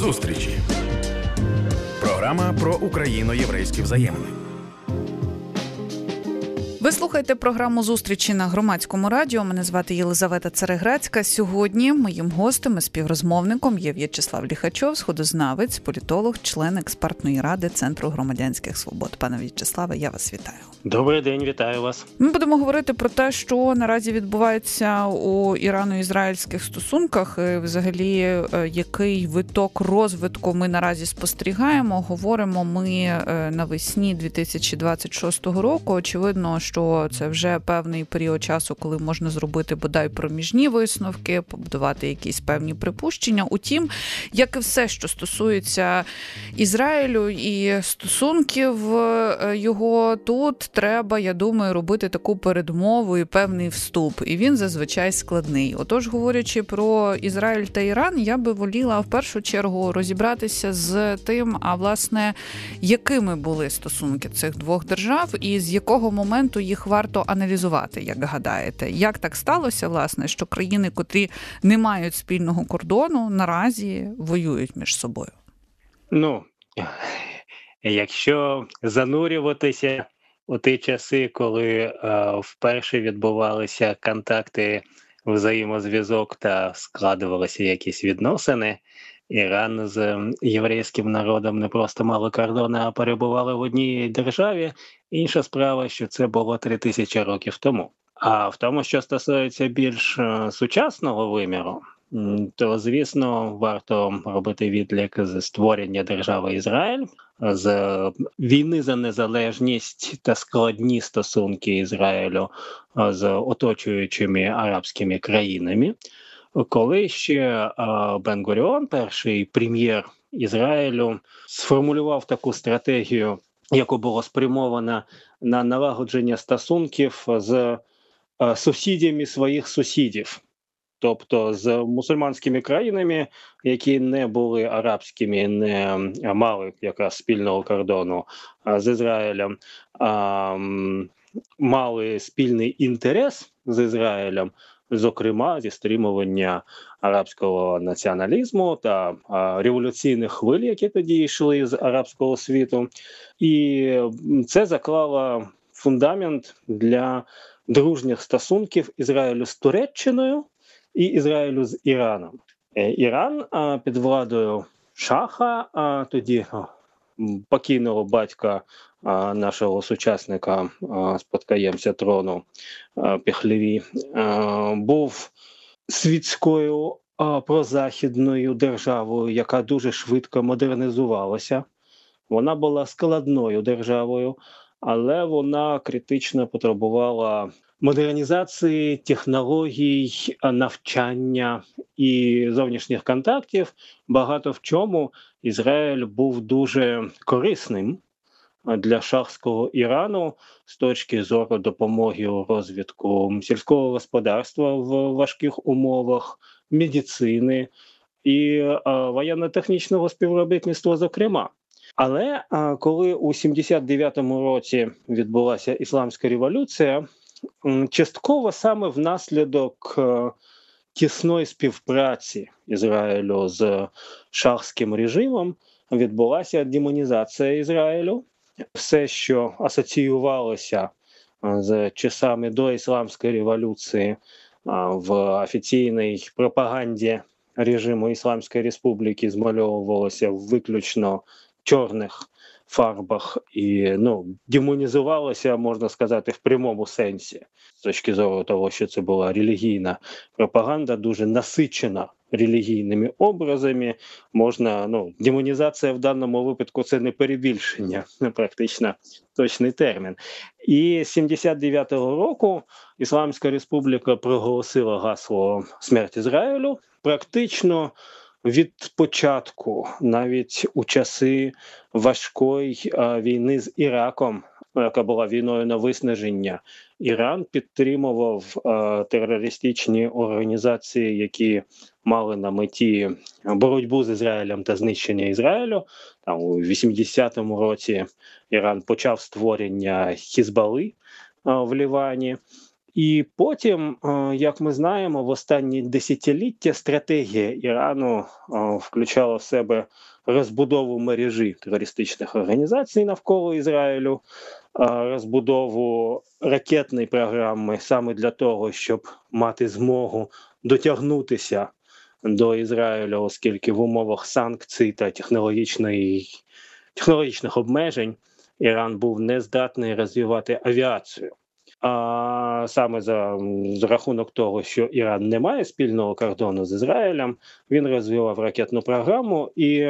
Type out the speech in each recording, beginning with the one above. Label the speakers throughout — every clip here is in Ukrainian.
Speaker 1: Зустрічі. Програма про україно-єврейські взаємини.
Speaker 2: Ви слухаєте програму «Зустрічі» на Громадському радіо. Мене звати Єлизавета Цареградська. Сьогодні моїм гостем і співрозмовником є В'ячеслав Ліхачов, сходознавець, політолог, член експертної ради Центру громадянських свобод. Пане В'ячеславе, я вас вітаю.
Speaker 3: Добрий день, вітаю вас.
Speaker 2: Ми будемо говорити про те, що наразі відбувається у ірано-ізраїльських стосунках, і взагалі який виток розвитку ми наразі спостерігаємо. Говоримо ми навесні 2026 року. Очевидно, що це вже певний період часу, коли можна зробити бодай проміжні висновки, побудувати якісь певні припущення. Утім, як і все, що стосується Ізраїлю і стосунків його, тут треба, я думаю, робити таку передмову і певний вступ. І він зазвичай складний. Отож, говорячи про Ізраїль та Іран, я би воліла в першу чергу розібратися з тим, а власне, якими були стосунки цих двох держав і з якого моменту їх варто аналізувати, як гадаєте. Як так сталося, власне, що країни, котрі не мають спільного кордону, наразі воюють між собою?
Speaker 3: Якщо занурюватися у ті часи, коли вперше відбувалися контакти, взаємозв'язок та складувалися якісь відносини, Іран з єврейським народом не просто мали кордони, а перебували в одній державі. Інша справа, що це було 3000 років тому. А в тому, що стосується більш сучасного виміру, то, звісно, варто робити відлік з створення держави Ізраїль, з війни за незалежність та складні стосунки Ізраїлю з оточуючими арабськими країнами. Коли ще Бен-Гуріон, перший прем'єр Ізраїлю, сформулював таку стратегію, яка була спрямована на налагодження стосунків з сусідами своїх сусідів. Тобто з мусульманськими країнами, які не були арабськими, не мали якраз спільного кордону з Ізраїлем, мали спільний інтерес з Ізраїлем, зокрема зі стримування арабського націоналізму та революційних хвиль, які тоді йшли з арабського світу. І це заклало фундамент для дружніх стосунків Ізраїлю з Туреччиною і Ізраїлю з Іраном. Іран під владою Шаха, тоді покійного батька нашого сучасника, спадкоємця трону Пехлеві, був світською прозахідною державою, яка дуже швидко модернізувалася. Вона була складною державою, але вона критично потребувала модернізації, технологій, навчання і зовнішніх контактів. Багато в чому Ізраїль був дуже корисним для шахського Ірану з точки зору допомоги у розвитку сільського господарства в важких умовах, медицини і воєнно-технічного співробітництва, зокрема. Але коли у 79-му році відбулася Ісламська революція, частково саме внаслідок тісної співпраці Ізраїлю з шахським режимом відбулася демонізація Ізраїлю. Все, що асоціювалося з часами до Ісламської революції в офіційній пропаганді режиму Ісламської республіки, змальовувалося виключно чорних фарбах і демонізувалося, можна сказати, в прямому сенсі. З точки зору того, що це була релігійна пропаганда, дуже насичена релігійними образами. Демонізація в даному випадку – це не перебільшення, практично точний термін. І з 79-го року Ісламська республіка проголосила гасло «Смерть Ізраїлю». Практично від початку, навіть у часи важкої війни з Іраком, яка була війною на виснаження, Іран підтримував терористичні організації, які мали на меті боротьбу з Ізраїлем та знищення Ізраїлю. У 80-му році Іран почав створення Хізбалли в Лівані. І потім, як ми знаємо, в останні десятиліття стратегія Ірану включала в себе розбудову мережі терористичних організацій навколо Ізраїлю, розбудову ракетної програми саме для того, щоб мати змогу дотягнутися до Ізраїля, оскільки в умовах санкцій та технологічних обмежень Іран був не здатний розвивати авіацію. А саме за рахунок того, що Іран не має спільного кордону з Ізраїлем, він розвивав ракетну програму і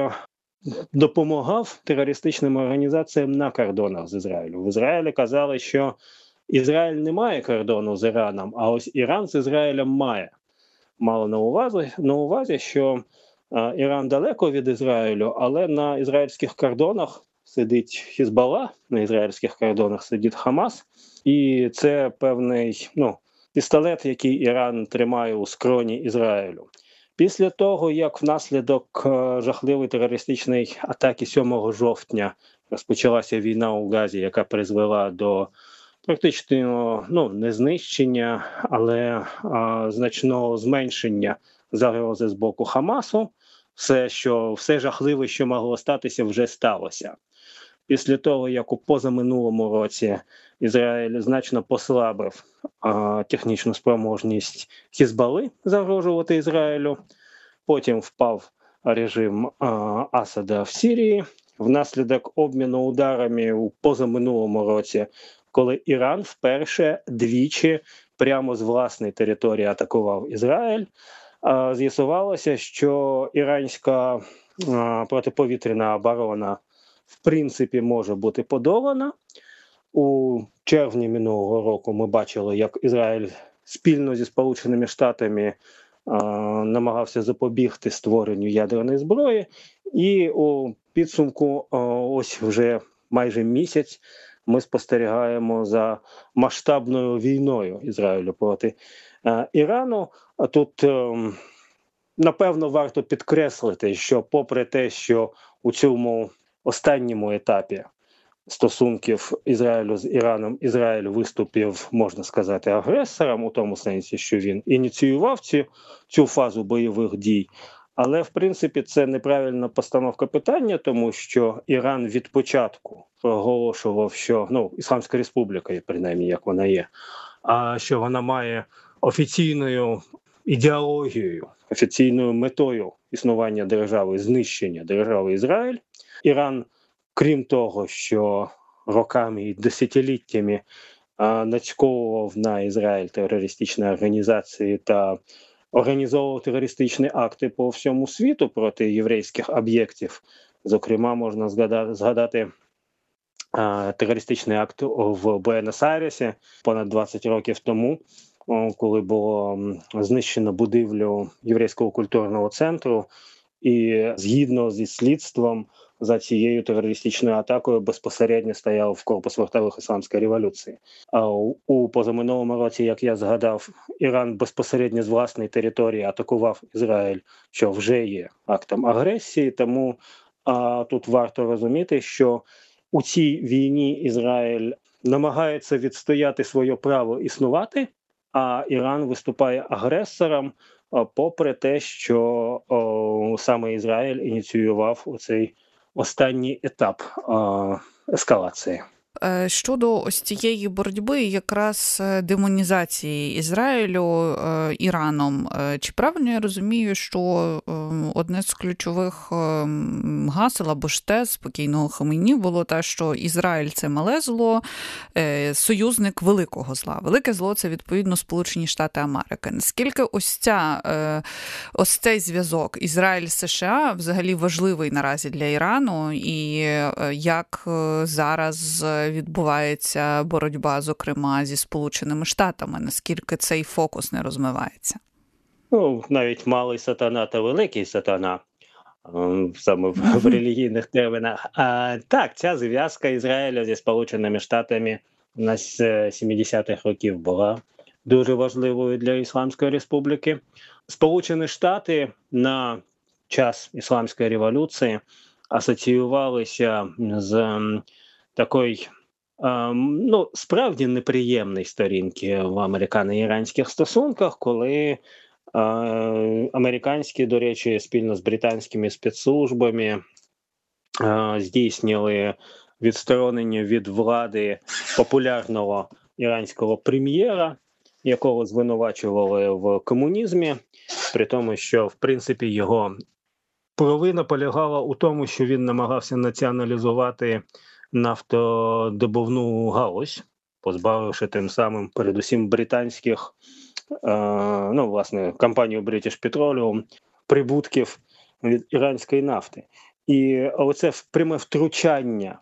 Speaker 3: допомагав терористичним організаціям на кордонах з Ізраїлю. В Ізраїлі казали, що Ізраїль не має кордону з Іраном, а ось Іран з Ізраїлем має. Мало на увазі, що Іран далеко від Ізраїлю, але на ізраїльських кордонах сидить Хізбалла, на ізраїльських кордонах сидить Хамас, і це певний пістолет, який Іран тримає у скроні Ізраїлю. Після того, як внаслідок жахливої терористичної атаки 7 жовтня розпочалася війна у Газі, яка призвела до практично не знищення, але значного зменшення загрози з боку Хамасу, все жахливе, що могло статися, вже сталося. Після того, як у позаминулому році Ізраїль значно послабив технічну спроможність Хізбалли загрожувати Ізраїлю, потім впав режим Асада в Сирії, внаслідок обміну ударами у позаминулому році, коли Іран вперше двічі прямо з власної території атакував Ізраїль, з'ясувалося, що іранська протиповітряна оборона в принципі може бути подолана. У червні минулого року ми бачили, як Ізраїль спільно зі Сполученими Штатами намагався запобігти створенню ядерної зброї. І у підсумку ось вже майже місяць ми спостерігаємо за масштабною війною Ізраїлю проти Ірану. Тут, напевно, варто підкреслити, що попри те, що у цьому останньому етапі стосунків Ізраїлю з Іраном Ізраїль виступив, можна сказати, агресором, у тому сенсі, що він ініціював цю фазу бойових дій. Але, в принципі, це неправильна постановка питання, тому що Іран від початку проголошував, що, Ісламська Республіка, принаймні, як вона є, що вона має офіційною ідеологією, офіційною метою існування держави, знищення держави Ізраїль. Іран, крім того, що роками і десятиліттями нацьковував на Ізраїль терористичні організації та організовував терористичні акти по всьому світу проти єврейських об'єктів. Зокрема, можна згадати терористичний акт в Буенос-Айресі понад 20 років тому, коли було знищено будівлю Єврейського культурного центру, і згідно зі слідством за цією терористичною атакою безпосередньо стояв корпус вартових Ісламської революції. А у позаминулому році, як я згадав, Іран безпосередньо з власної території атакував Ізраїль, що вже є актом агресії, тому тут варто розуміти, що у цій війні Ізраїль намагається відстояти своє право існувати, а Іран виступає агресором, попри те, що саме Ізраїль ініціював оцей останній етап ескалації.
Speaker 2: Щодо ось цієї боротьби, якраз демонізації Ізраїлю Іраном, чи правильно я розумію, що одне з ключових гасел або ж тез покійного Хомейні було те, що Ізраїль – це мале зло, союзник великого зла. Велике зло – це, відповідно, Сполучені Штати Америки. Наскільки ось цей зв'язок Ізраїль-США взагалі важливий наразі для Ірану, і як зараз відбувається боротьба, зокрема, зі Сполученими Штатами? Наскільки цей фокус не розмивається?
Speaker 3: Навіть малий сатана та великий сатана, саме в релігійних термінах. Так, ця зв'язка Ізраїля зі Сполученими Штатами на 70-х років була дуже важливою для Ісламської Республіки. Сполучені Штати на час Ісламської революції асоціювалися з такою справді неприємні сторінки в американо-іранських стосунках, коли американські, до речі, спільно з британськими спецслужбами здійснили відсторонення від влади популярного іранського прем'єра, якого звинувачували в комунізмі, при тому, що, в принципі, його провина полягала у тому, що він намагався націоналізувати нафтодобувну галузь, позбавивши тим самим передусім британських, компанію British Petroleum прибутків від іранської нафти. І оце пряме втручання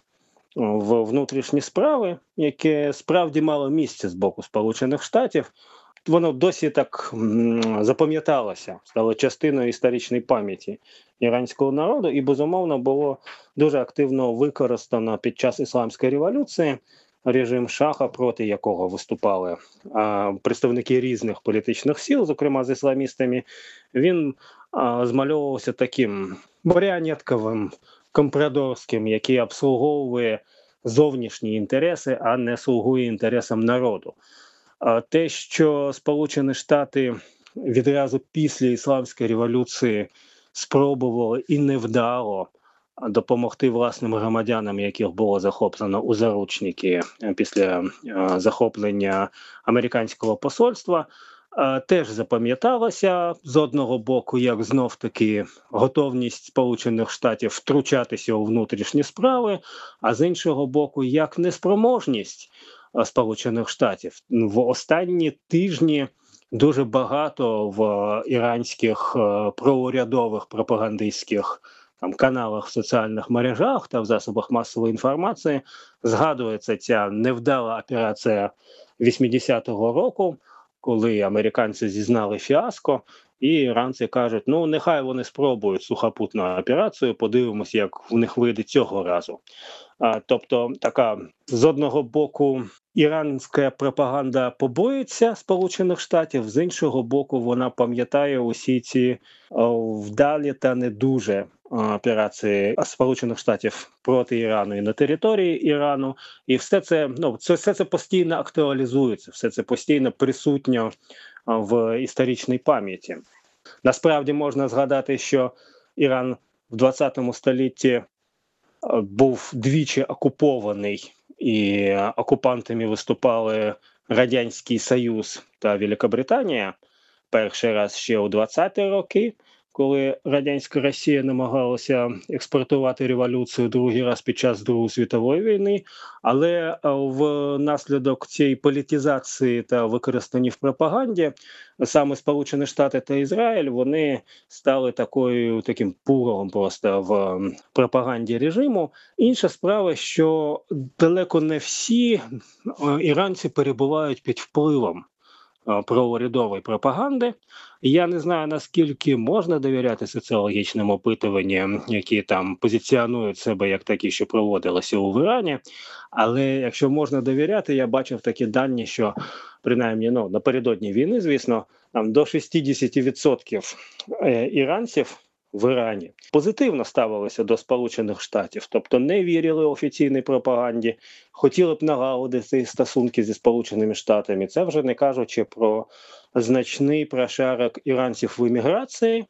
Speaker 3: в внутрішні справи, яке справді мало місце з боку Сполучених Штатів, воно досі так запам'яталося, стало частиною історичної пам'яті іранського народу і, безумовно, було дуже активно використано під час Ісламської революції. Режим Шаха, проти якого виступали представники різних політичних сил, зокрема з ісламістами, він змальовувався таким маріонетковим, компрадорським, який обслуговує зовнішні інтереси, а не слугує інтересам народу. Те, що Сполучені Штати відразу після Ісламської революції спробували і невдало допомогти власним громадянам, яких було захоплено у заручники після захоплення американського посольства, теж запам'яталося з одного боку, як знов-таки готовність Сполучених Штатів втручатися у внутрішні справи, а з іншого боку, як неспроможність Сполучених Штатів. В останні тижні дуже багато в іранських проурядових пропагандистських каналах в соціальних мережах та в засобах масової інформації згадується ця невдала операція 80-го року, коли американці зізнали фіаско, і іранці кажуть, нехай вони спробують сухопутну операцію, подивимось, як в них вийде цього разу. Тобто така, з одного боку, іранська пропаганда побоїться Сполучених Штатів, з іншого боку, вона пам'ятає усі ці вдалі та не дуже операції Сполучених Штатів проти Ірану і на території Ірану. І все це постійно актуалізується, все це постійно присутньо в історичній пам'яті. Насправді можна згадати, що Іран в 20 столітті був двічі окупований, і окупантами виступали Радянський Союз та Великобританія. Перший раз ще у 20-ті роки, коли радянська Росія намагалася експортувати революцію, другий раз під час Другої світової війни, але внаслідок цієї політизації та використання в пропаганді саме Сполучені Штати та Ізраїль, вони стали таким пуром просто в пропаганді режиму. Інша справа, що далеко не всі іранці перебувають під впливом проурядової пропаганди. Я не знаю, наскільки можна довіряти соціологічним опитуванням, які там позиціонують себе як такі, що проводилися у Ірані, але якщо можна довіряти, я бачив такі дані, що принаймні напередодні війни, звісно, там до 60% іранців в Ірані позитивно ставилися до Сполучених Штатів, тобто не вірили офіційній пропаганді, хотіли б налагодити стосунки зі Сполученими Штатами. Це вже не кажучи про значний прошарок іранців в еміграції,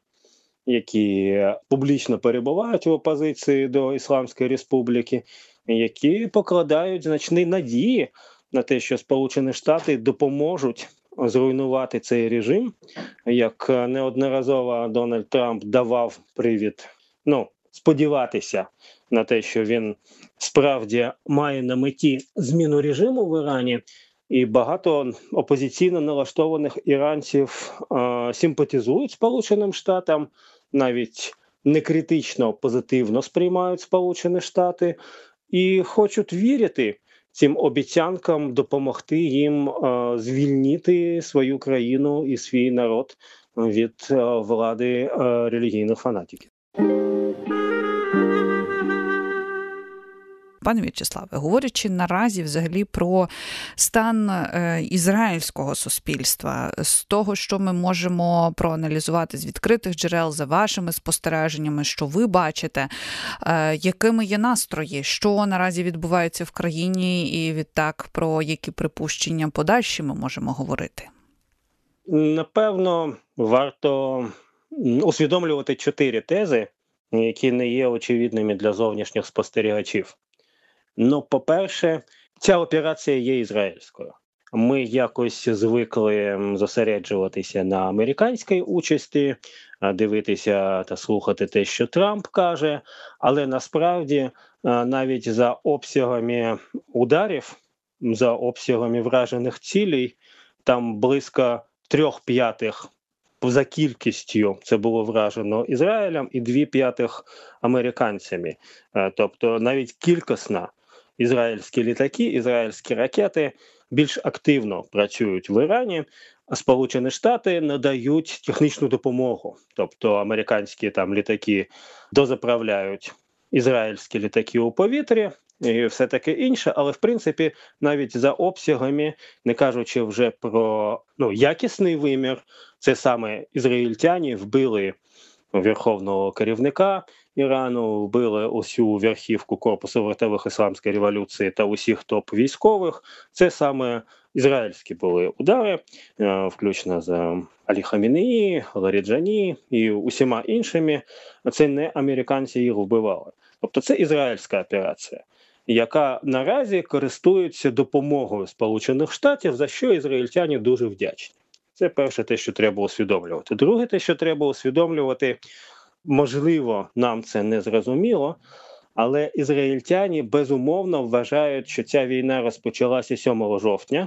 Speaker 3: які публічно перебувають в опозиції до Ісламської Республіки, які покладають значні надії на те, що Сполучені Штати допоможуть зруйнувати цей режим, як неодноразово Дональд Трамп давав привід, сподіватися на те, що він справді має на меті зміну режиму в Ірані, і багато опозиційно налаштованих іранців симпатизують Сполученим Штатам, навіть не критично позитивно сприймають Сполучені Штати і хочуть вірити цим обіцянкам допомогти їм звільнити свою країну і свій народ від влади релігійних фанатиків.
Speaker 2: Пане В'ячеславе, говорячи наразі взагалі про стан ізраїльського суспільства, з того, що ми можемо проаналізувати з відкритих джерел, за вашими спостереженнями, що ви бачите, якими є настрої, що наразі відбувається в країні і відтак про які припущення подальші ми можемо говорити?
Speaker 3: Напевно, варто усвідомлювати 4 тези, які не є очевидними для зовнішніх спостерігачів. Ну, по-перше, ця операція є ізраїльською. Ми якось звикли зосереджуватися на американській участі, дивитися та слухати те, що Трамп каже, але насправді навіть за обсягами ударів, за обсягами вражених цілей, там близько 3/5 за кількістю це було вражено Ізраїлем і 2/5 американцями. Тобто навіть кількісно ізраїльські літаки, ізраїльські ракети більш активно працюють в Ірані, а Сполучені Штати надають технічну допомогу. Тобто американські там літаки дозаправляють ізраїльські літаки у повітрі, і все таке інше, але в принципі навіть за обсягами, не кажучи вже про якісний вимір, це саме ізраїльтяни вбили верховного керівника Ірану, вбили усю верхівку корпусу вартових ісламської революції та усіх топ-військових. Це саме ізраїльські були удари, включно з Алі Хамінеї, Ларіджані і усіма іншими. Це не американці їх вбивали. Тобто це ізраїльська операція, яка наразі користується допомогою Сполучених Штатів, за що ізраїльтяни дуже вдячні. Це перше те, що треба усвідомлювати. Друге те, що треба усвідомлювати, можливо, нам це не зрозуміло, але ізраїльтяни безумовно вважають, що ця війна розпочалася 7 жовтня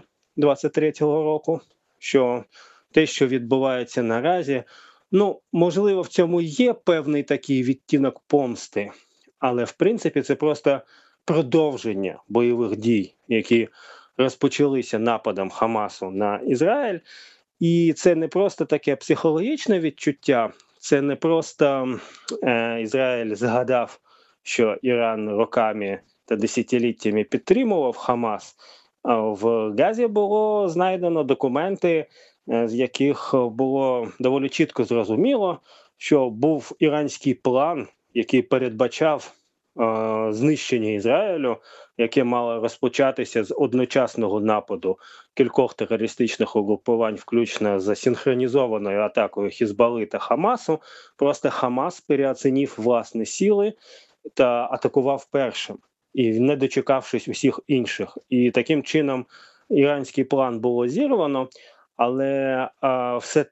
Speaker 3: 23-го року, що те, що відбувається наразі, можливо, в цьому є певний такий відтінок помсти, але в принципі це просто продовження бойових дій, які розпочалися нападом Хамасу на Ізраїль. І це не просто таке психологічне відчуття, це не просто Ізраїль згадав, що Іран роками та десятиліттями підтримував Хамас. В Газі було знайдено документи, з яких було доволі чітко зрозуміло, що був іранський план, який передбачав знищення Ізраїлю, яке мало розпочатися з одночасного нападу кількох терористичних угрупувань, включно з синхронізованою атакою Хізбалли та Хамасу. Просто Хамас переоцінив власні сили та атакував першим, і не дочекавшись усіх інших. І таким чином іранський план було зірвано, але все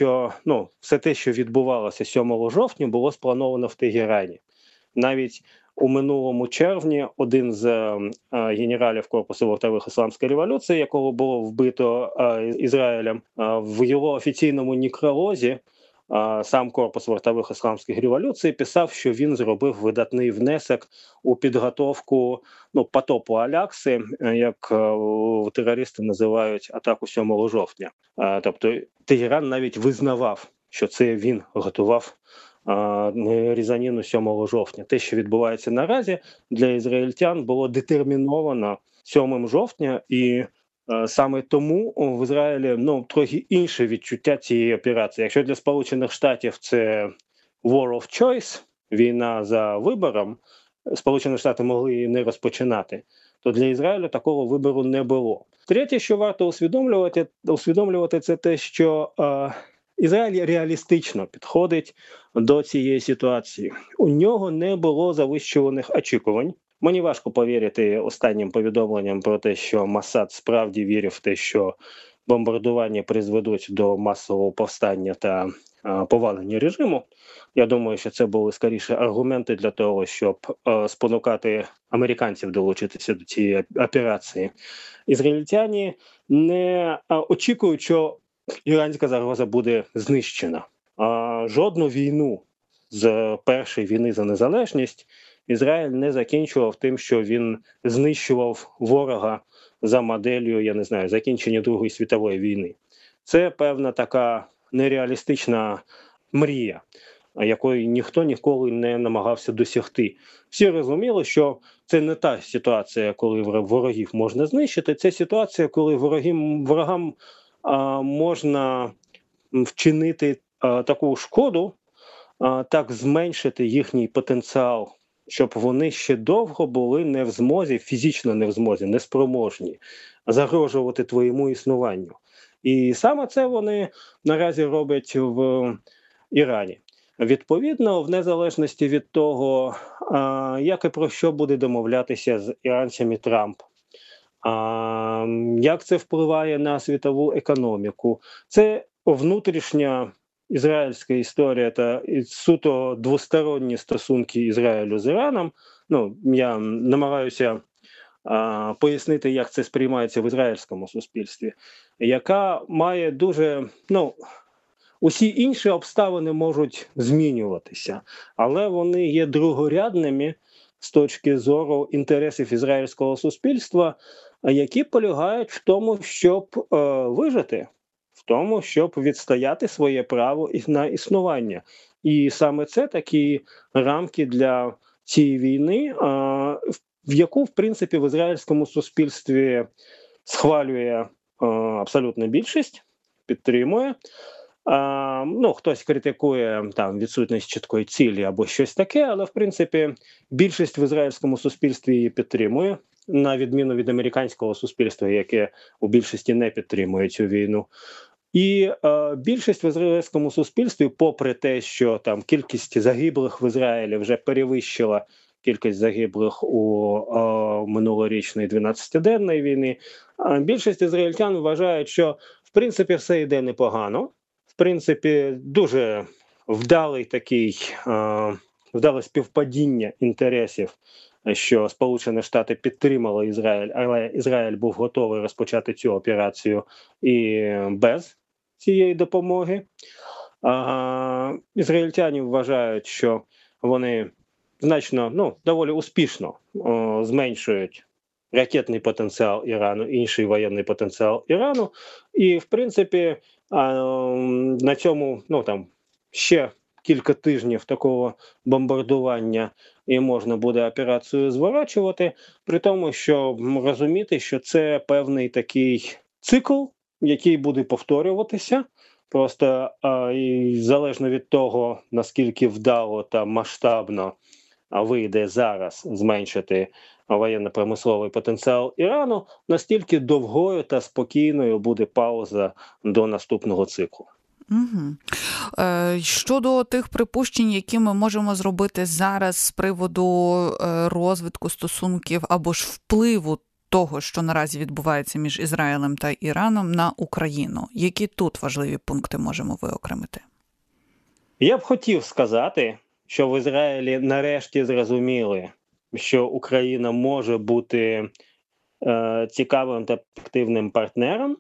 Speaker 3: те, що відбувалося 7 жовтня, було сплановано в Тегерані. Навіть у минулому червні один з генералів корпусу вартових ісламської революції, якого було вбито Ізраїлем, в його офіційному некролозі сам корпус вартових ісламських революцій писав, що він зробив видатний внесок у підготовку потопу Алякси, як терористи називають атаку 7 жовтня. Тобто Тегеран навіть визнавав, що це він готував різанину 7 жовтня. Те, що відбувається наразі, для ізраїльтян було детерміновано 7 жовтня, і саме тому в Ізраїлі трохи інше відчуття цієї операції. Якщо для Сполучених Штатів це war of choice, війна за вибором, Сполучені Штати могли її не розпочинати, то для Ізраїлю такого вибору не було. Третє, що варто усвідомлювати, це те, що Ізраїль реалістично підходить до цієї ситуації. У нього не було завищуваних очікувань. Мені важко повірити останнім повідомленням про те, що Масад справді вірив в те, що бомбардування призведуть до масового повстання та повалення режиму. Я думаю, що це були скоріше аргументи для того, щоб спонукати американців долучитися до цієї операції. Ізраїльтяни не очікують, що іранська загроза буде знищена. Жодну війну з першої війни за незалежність Ізраїль не закінчував тим, що він знищував ворога за моделлю, закінчення Другої світової війни. Це певна така нереалістична мрія.
Speaker 4: якої ніхто ніколи не намагався досягти. Всі розуміли, що це не та ситуація, коли ворогів можна знищити, це ситуація, коли ворогам можна вчинити таку шкоду, так зменшити їхній потенціал, щоб вони ще довго були не в змозі, фізично не в змозі, неспроможні загрожувати твоєму існуванню. І саме це вони наразі роблять в Ірані. Відповідно, в незалежності від того, як і про що буде домовлятися з іранцями Трамп, як це впливає на світову економіку, це внутрішня ізраїльська історія та суто двосторонні стосунки Ізраїлю з Іраном. Я намагаюся пояснити, як це сприймається в ізраїльському суспільстві, яка має дуже, усі інші обставини можуть змінюватися, але вони є другорядними з точки зору інтересів ізраїльського суспільства, які полягають в тому, щоб вижити, в тому, щоб відстояти своє право на існування. І саме це такі рамки для цієї війни, в яку, в принципі, в ізраїльському суспільстві схвалює абсолютна більшість, підтримує. Хтось критикує відсутність чіткої цілі або щось таке, але, в принципі, більшість в ізраїльському суспільстві її підтримує, на відміну від американського суспільства, яке у більшості не підтримує цю війну. І більшість в ізраїльському суспільстві, попри те, що кількість загиблих в Ізраїлі вже перевищила кількість загиблих у минулорічної 12-денної війни, більшість ізраїльтян вважають, що в принципі все йде непогано. В принципі, дуже вдале співпадіння інтересів, що Сполучені Штати підтримали Ізраїль, але Ізраїль був готовий розпочати цю операцію і без цієї допомоги. Ізраїльтяни вважають, що вони значно, доволі успішно зменшують ракетний потенціал Ірану, інший воєнний потенціал Ірану. І, в принципі, на цьому, ще кілька тижнів такого бомбардування і можна буде операцію зворачувати, при тому, що розуміти, що це певний такий цикл, який буде повторюватися, просто і залежно від того, наскільки вдало та масштабно вийде зараз зменшити воєнно-промисловий потенціал Ірану, настільки довгою та спокійною буде пауза до наступного циклу.
Speaker 2: Угу. Щодо тих припущень, які ми можемо зробити зараз з приводу розвитку стосунків або ж впливу того, що наразі відбувається між Ізраїлем та Іраном на Україну, які тут важливі пункти можемо виокремити?
Speaker 4: Я б хотів сказати, що в Ізраїлі нарешті зрозуміли, що Україна може бути цікавим та активним партнером,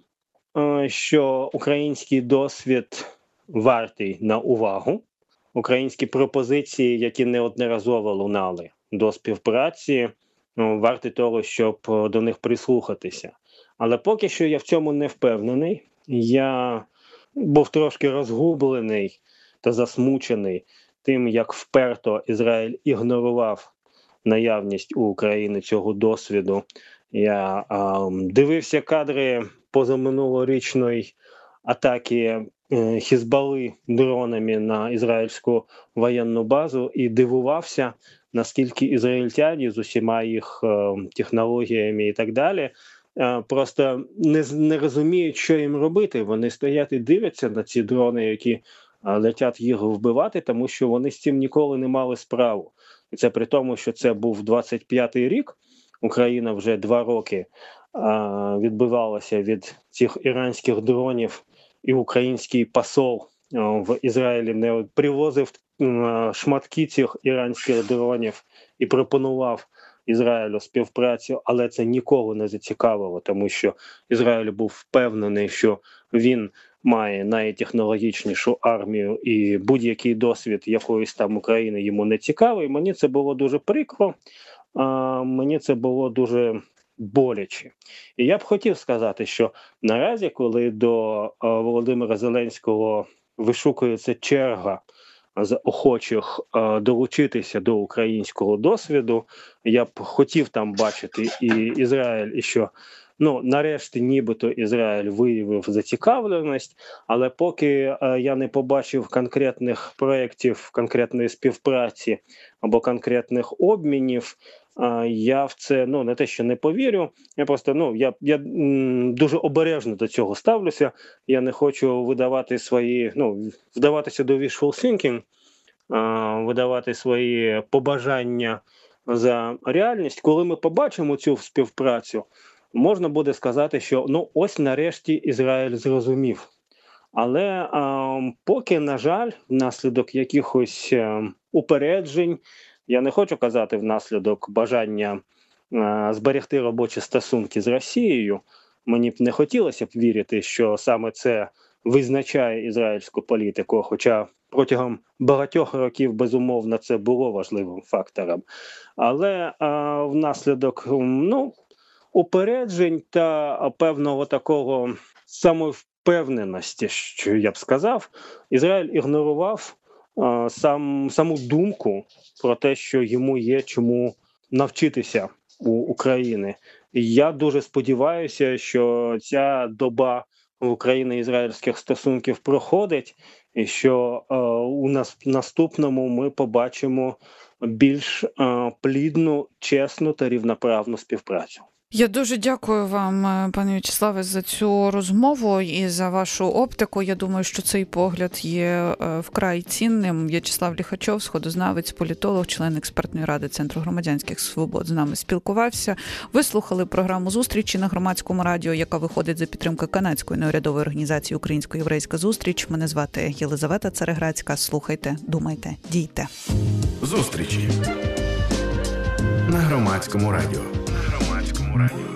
Speaker 4: що український досвід вартий на увагу, українські пропозиції, які неодноразово лунали до співпраці, варті того, щоб до них прислухатися. Але поки що я в цьому не впевнений. Я був трошки розгублений та засмучений тим, як вперто Ізраїль ігнорував наявність у України цього досвіду. Я дивився кадри позаминулорічної атаки Хізбалли дронами на ізраїльську воєнну базу і дивувався, наскільки ізраїльтяни з усіма їх технологіями і так далі просто не розуміють, що їм робити. Вони стоять і дивляться на ці дрони, які летять їх вбивати, тому що вони з цим ніколи не мали справу. І це при тому, що це був 25-й рік, Україна вже 2 роки відбивалася від цих іранських дронів, і український посол в Ізраїлі не привозив шматки цих іранських дронів і пропонував Ізраїлю співпрацю, але це нікого не зацікавило, тому що Ізраїль був впевнений, що він має найтехнологічнішу армію і будь-який досвід якоїсь там України йому не цікавий. Мені це було дуже прикро, мені це було дуже боляче. І я б хотів сказати, що наразі, коли до Володимира Зеленського вишукується черга з охочих долучитися до українського досвіду. Я б хотів там бачити і Ізраїль, і що нарешті нібито Ізраїль виявив зацікавленість, але поки я не побачив конкретних проєктів, конкретної співпраці або конкретних обмінів, я в це не те, що не повірю. Я просто я дуже обережно до цього ставлюся. Я не хочу вдаватися до wishful thinking, видавати свої побажання за реальність. Коли ми побачимо цю співпрацю, можна буде сказати, що ось нарешті Ізраїль зрозумів. Але поки, на жаль, внаслідок якихось упереджень, я не хочу казати внаслідок бажання зберегти робочі стосунки з Росією, мені б не хотілося б вірити, що саме це визначає ізраїльську політику, хоча протягом багатьох років, безумовно, це було важливим фактором. Але внаслідок упереджень та певного такого самовпевненості, що я б сказав, Ізраїль ігнорував саму думку про те, що йому є чому навчитися у України. І я дуже сподіваюся, що ця доба україно-ізраїльських стосунків проходить, і що у наступному ми побачимо більш плідну, чесну та рівноправну співпрацю.
Speaker 2: Я дуже дякую вам, пане В'ячеславе, за цю розмову і за вашу оптику. Я думаю, що цей погляд є вкрай цінним. В'ячеслав Ліхачов, сходознавець, політолог, член експертної ради Центру громадянських свобод, з нами спілкувався. Ви слухали програму «Зустрічі» на Громадському радіо, яка виходить за підтримки канадської неурядової організації «Українсько-єврейська зустріч». Мене звати Єлизавета Цареградська. Слухайте, думайте, дійте.
Speaker 1: Зустрічі на Громадському радіо. Радіо.